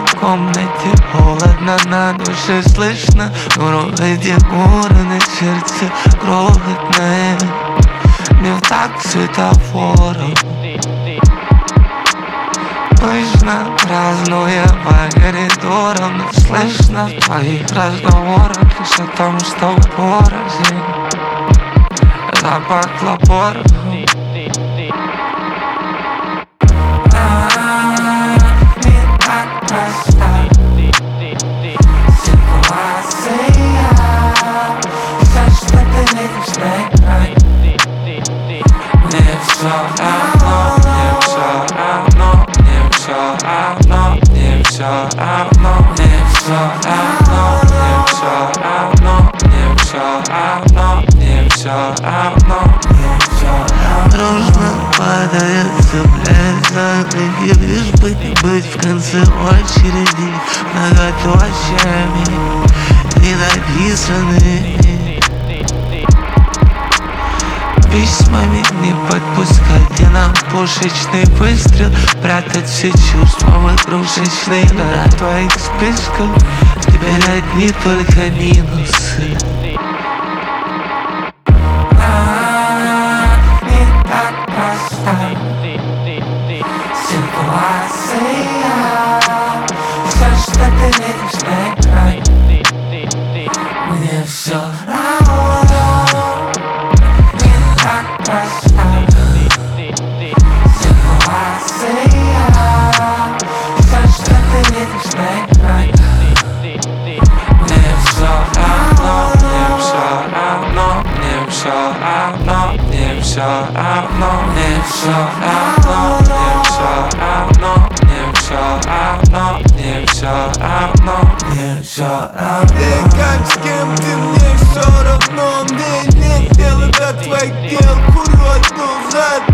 В комнате холодно, на душе слышно грохот декора, сердце крохотное, не в такт светофоров. Пышно празднуя по коридорам, но слышно в твоих разговорах лишь о том, что порознь. Запах порохом. Не так проста ситуация. Все, что ты видишь на экране, мне все равно, мне все равно, мне все равно, мне все равно, мне все равно, мне все равно, мне все равно, мне все равно, мне все равно. Дружно падает, цепляется ноги, лишь бы не быть в конце очереди многоточиями и написаны письмами. Не подпускать, где нам пушечный выстрел, прятать все чувства в игрушечной гора твоих списков. Теперь одни только минусы. Не так проста ситуация. Все, что ты видишь на экране, мне все равно. Не так проста ситуация. Все, что ты видишь на экране, мне все равно, мне все равно, мне все равно, мне все равно, мне все равно, мне все равно, мне все равно, мне все равно, мне все равно. Ты как с кем ты, мне все равно. Мне нет дела до твоих дел, курю одну за